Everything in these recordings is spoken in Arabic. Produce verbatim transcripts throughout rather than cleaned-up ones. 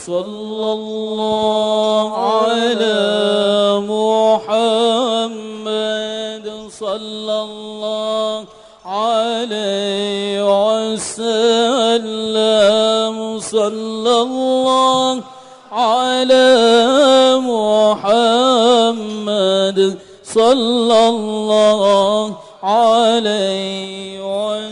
صلى الله على محمد صلى الله عليه وسلم صلى الله على محمد صلى الله عليه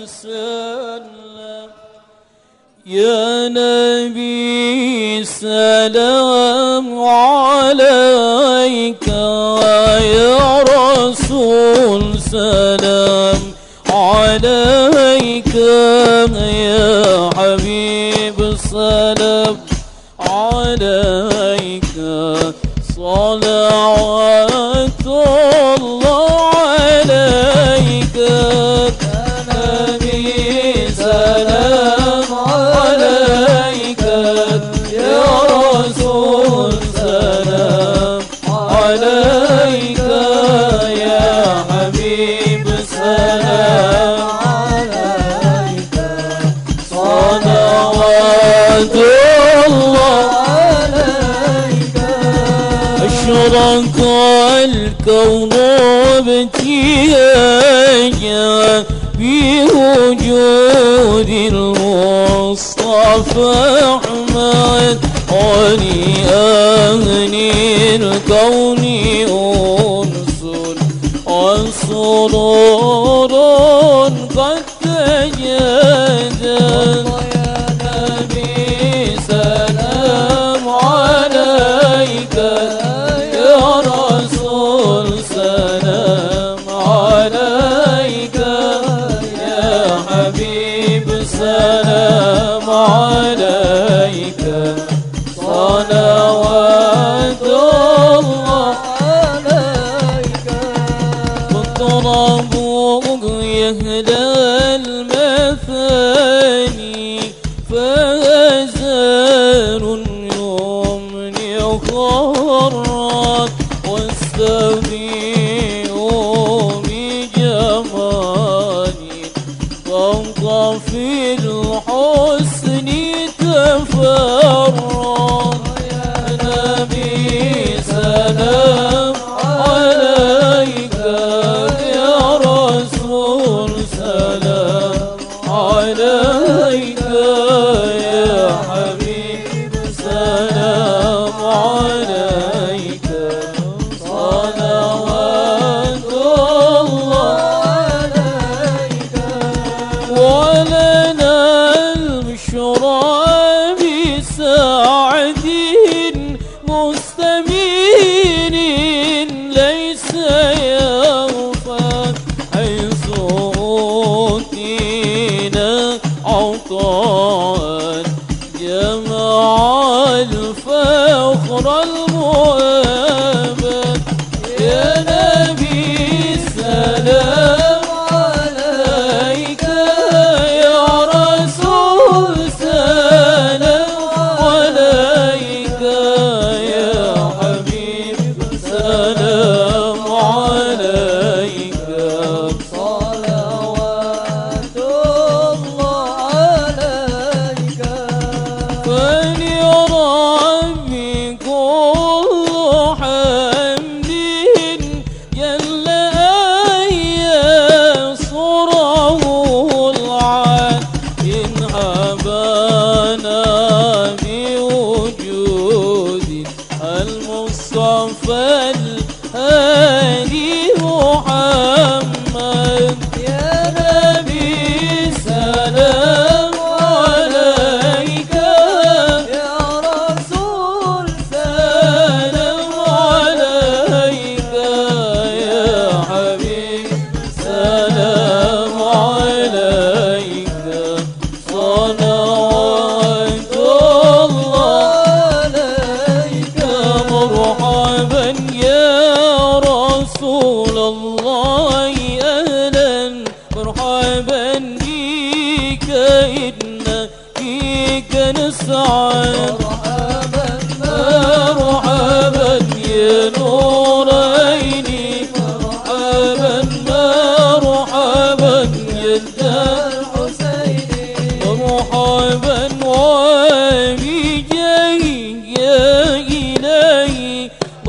وسلم. يا نبي سلام عليك، يا رسول سلام عليك، يا حبيب سلام عليك، صلوات الله عليك. يا نبي سلام عليك، يا رسول سلام عليك، يا حبيب سلام عليك، صلوات الله عليك. أشرق الكون ابتهاجا بوجود المصطفى أحمد، ولأهل الكون أنس وسرور قد تجدد. يا نبي سلام عليك، يا رسول سلام عليك، يا حبيب سلام عليك، صلوات الله عليك. فاضربوه يهدى المثاني، فهزال يمني خرات، واستبيع بجمالي فوق في الحسن تفرد. يا نبي سلام عليك، يا رسول سلام عليك، يا حبيب سلام عليك، صلوات الله عليك. ولنا البشرى بسعد مستمين ليس يغفى، حيث أوتينا عطاء جمع الفخر المؤبد. يا نبي سلام عليك، يا رسول سلام عليك، يا حبيب سلام عليك، صلوات الله عليك. فلربكم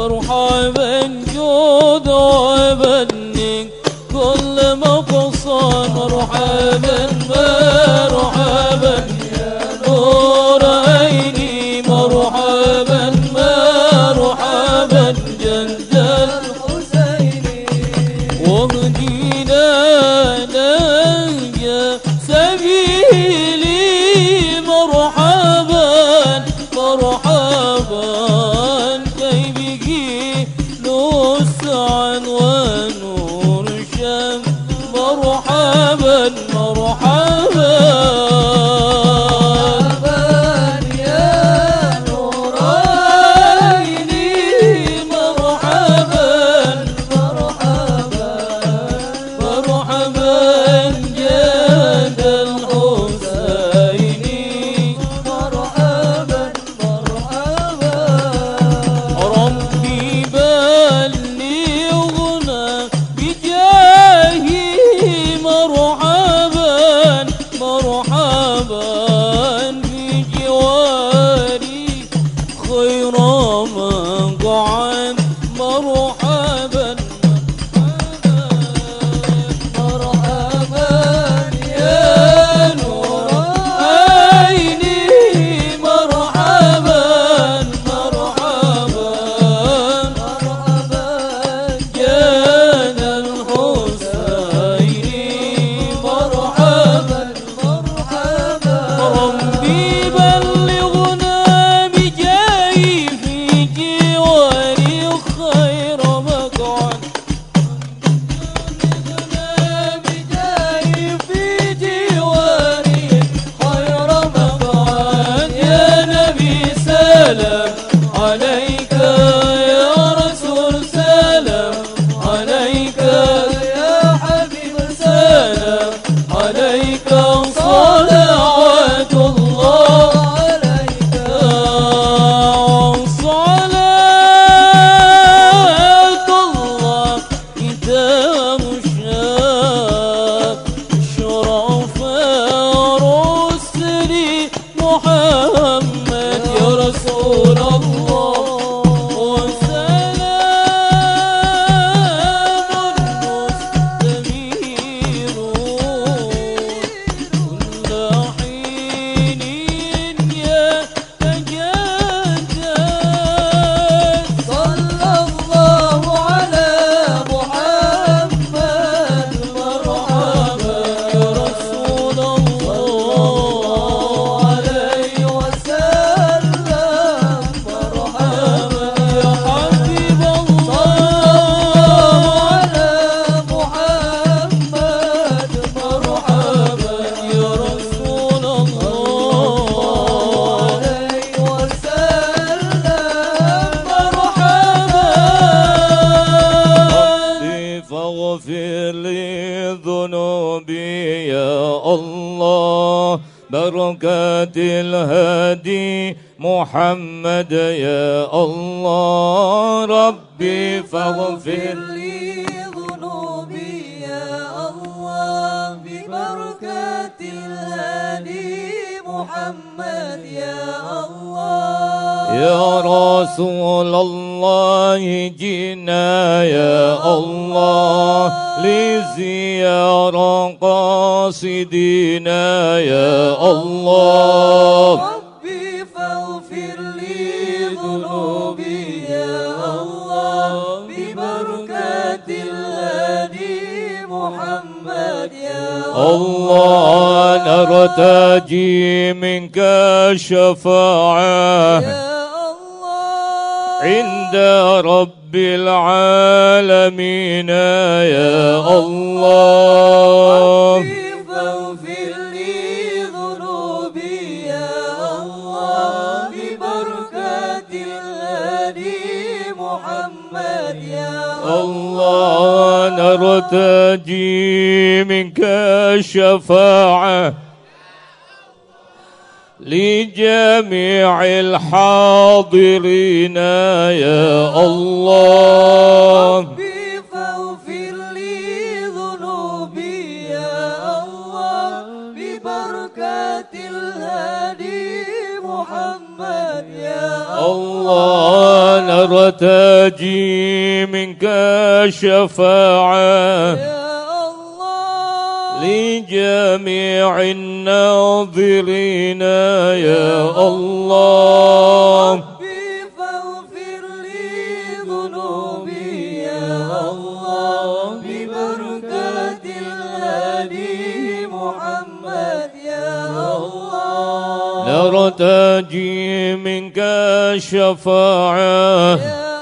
مرحبا جود وبنك كل مقصد مرحبا مرحبا يا نور عيني مرحبا مرحبا جد الحسين واهدنا نهج سبيلي مرحبا مرحبا كي بك نسعا ونور شم مرحبا مرحبا بركات الهادي محمد يا الله ربي فاغفر لي ذنوبي يا الله ببركات الهادي محمد يا الله يا رسول الله جئنا يا الله لزيارة قاصدينا يا الله ربي فاغفر لي ذنوبي يا الله ببركات الهادي محمد يا الله نرتجي منك الشفاعة عند رب العالمين يا الله ربي فاغفر لي ذنوبي يا الله ببركات الهادي محمد يا الله نرتجي منك الشفاعة لجميع الحاضرين يا الله ربي فاغفر لي ذنوبي يا الله ببركات الهادي محمد يا الله نرتجي منك شفاعة لجميع الناظرين يا الله. ربي فاغفر لي ذنوبي يا الله ببركة الهادي محمد يا الله. نرتجي منك شفاعة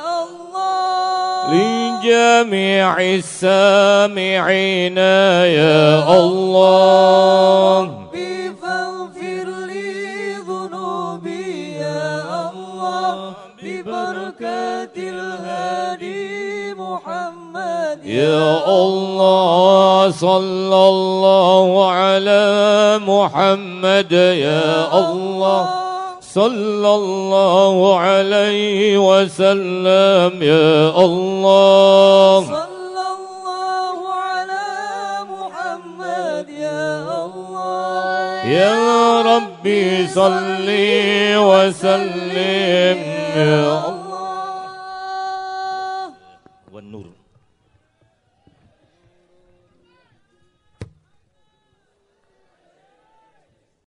لجميع السامعين يا الله. ربي فاغفر لي ذنوبي يا الله ببركة الهادي محمد يا الله. صلى الله على محمد يا الله. صلى الله عليه وسلم يا الله. صلى الله على محمد يا الله. يا ربي صل وسلم يا الله.